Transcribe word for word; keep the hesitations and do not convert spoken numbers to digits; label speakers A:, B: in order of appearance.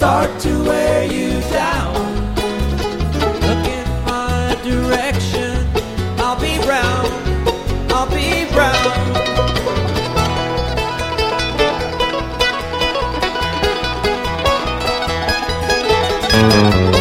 A: start to wear you down. Look in my direction, I'll be brown, I'll be brown.
B: Thank you.